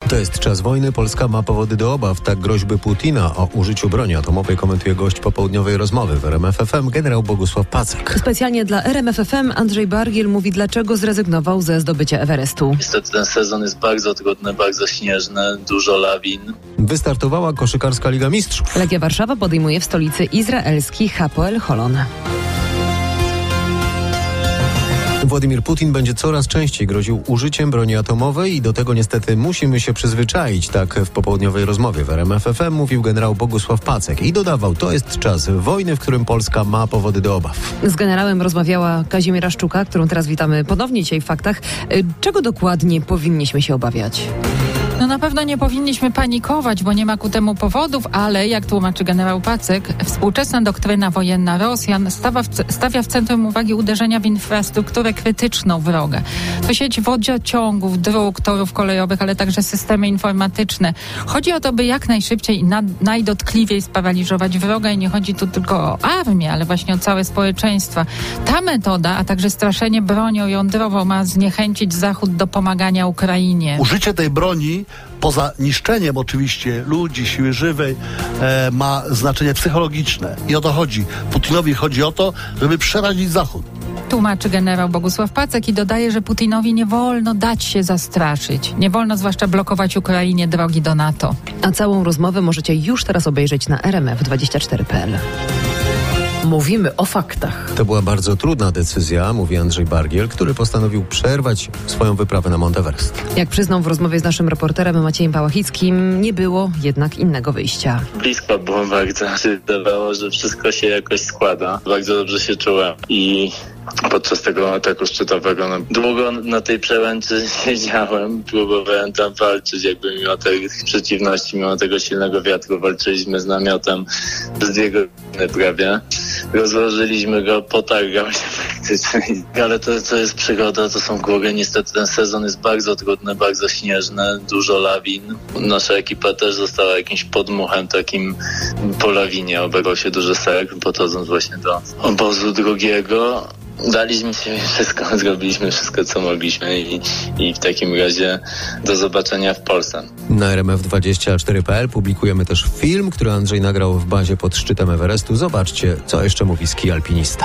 To jest czas wojny. Polska ma powody do obaw. Tak groźby Putina o użyciu broni atomowej komentuje gość popołudniowej rozmowy w RMF FM generał Bogusław Pacek. Specjalnie dla RMF FM Andrzej Bargiel mówi, dlaczego zrezygnował ze zdobycia Everestu. Niestety ten sezon jest bardzo trudny, bardzo śnieżny, dużo lawin. Wystartowała koszykarska Liga Mistrzów. Legia Warszawa podejmuje w stolicy izraelski Hapoel Holon. Władimir Putin będzie coraz częściej groził użyciem broni atomowej i do tego niestety musimy się przyzwyczaić. Tak w popołudniowej rozmowie w RMF FM mówił generał Bogusław Pacek i dodawał, to jest czas wojny, w którym Polska ma powody do obaw. Z generałem rozmawiała Kazimiera Szczuka, którą teraz witamy ponownie dzisiaj w Faktach. Czego dokładnie powinniśmy się obawiać? No na pewno nie powinniśmy panikować, bo nie ma ku temu powodów, ale jak tłumaczy generał Pacek, współczesna doktryna wojenna Rosjan stawia w centrum uwagi uderzenia w infrastrukturę krytyczną wroga. To sieć wodociągów, dróg, torów kolejowych, ale także systemy informatyczne. Chodzi o to, by jak najszybciej i najdotkliwiej sparaliżować wroga i nie chodzi tu tylko o armię, ale właśnie o całe społeczeństwa. Ta metoda, a także straszenie bronią jądrową ma zniechęcić Zachód do pomagania Ukrainie. Użycie tej broni poza niszczeniem oczywiście ludzi, siły żywej, ma znaczenie psychologiczne. I o to chodzi. Putinowi chodzi o to, żeby przerazić Zachód. Tłumaczy generał Bogusław Pacek i dodaje, że Putinowi nie wolno dać się zastraszyć. Nie wolno zwłaszcza blokować Ukrainie drogi do NATO. A całą rozmowę możecie już teraz obejrzeć na rmf24.pl. Mówimy o faktach. To była bardzo trudna decyzja, mówi Andrzej Bargiel, który postanowił przerwać swoją wyprawę na Mount Everest. Jak przyznał w rozmowie z naszym reporterem Maciejem Pałachickim, nie było jednak innego wyjścia. Blisko było bardzo. Wydawało, że wszystko się jakoś składa. Bardzo dobrze się czułem i podczas tego ataku szczytowego długo na tej przełęczy siedziałem, próbowałem tam walczyć, jakby mimo tych przeciwności, mimo tego silnego wiatru walczyliśmy z namiotem przez 2 godziny prawie. Rozłożyliśmy go, potargał się praktycznie. Ale to, co jest przygoda, to są góry. Niestety ten sezon jest bardzo trudny, bardzo śnieżny, dużo lawin. Nasza ekipa też została jakimś podmuchem takim po lawinie. Oberwał się duży serek, podchodząc właśnie do obozu drugiego. Daliśmy się wszystko, zrobiliśmy wszystko, co mogliśmy i w takim razie do zobaczenia w Polsce. Na rmf24.pl publikujemy też film, który Andrzej nagrał w bazie pod szczytem Everestu. Zobaczcie, co jeszcze mówi ski alpinista.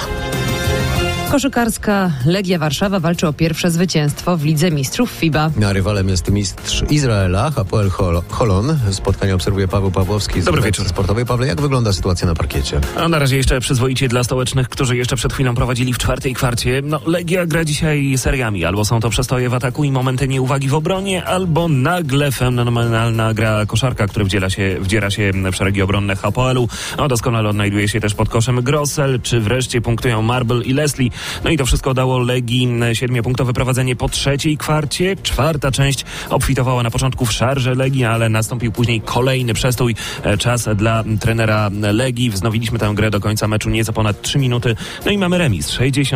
Koszykarska Legia Warszawa walczy o pierwsze zwycięstwo w Lidze Mistrzów FIBA. A rywalem jest mistrz Izraela, Hapoel Holon. Spotkanie obserwuje Paweł Pawłowski z redakcji sportowej. Pawle, jak wygląda sytuacja na parkiecie? A na razie jeszcze przyzwoicie dla stołecznych, którzy jeszcze przed chwilą prowadzili w 4. kwarcie. Legia gra dzisiaj seriami. Albo są to przestoje w ataku i momenty nieuwagi w obronie, albo nagle fenomenalna gra koszarka, który wdziera się w szeregi obronne Hapoelu. Doskonale odnajduje się też pod koszem Grossel, czy wreszcie punktują Marble i Leslie. I to wszystko dało Legii 7-punktowe prowadzenie po 3. kwarcie. 4. część obfitowała na początku w szarże Legii, ale nastąpił później kolejny przestój. Czas dla trenera Legii. Wznowiliśmy tę grę do końca meczu nieco ponad 3 minuty. I mamy remis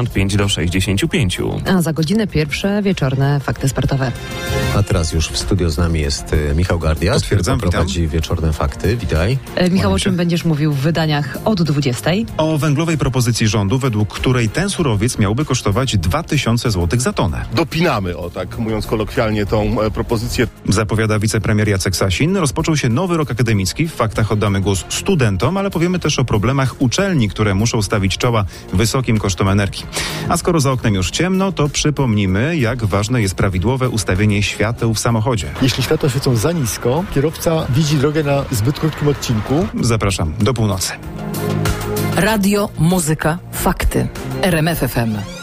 65-65. A za godzinę pierwsze wieczorne fakty sportowe. A teraz już w studio z nami jest Michał Gardias, który prowadzi wieczorne fakty. Witaj. Michał, o czym będziesz mówił w wydaniach od 20? O węglowej propozycji rządu, według której ten surowiec miałby kosztować 2000 zł za tonę. Dopinamy, tak mówiąc kolokwialnie, tą propozycję. Zapowiada wicepremier Jacek Sasin. Rozpoczął się nowy rok akademicki. W faktach oddamy głos studentom, ale powiemy też o problemach uczelni, które muszą stawić czoła wysokim kosztom energii. A skoro za oknem już ciemno, to przypomnimy, jak ważne jest prawidłowe ustawienie świateł w samochodzie. Jeśli światła świecą za nisko, kierowca widzi drogę na zbyt krótkim odcinku. Zapraszam do północy. Radio, muzyka, fakty. RMF FM.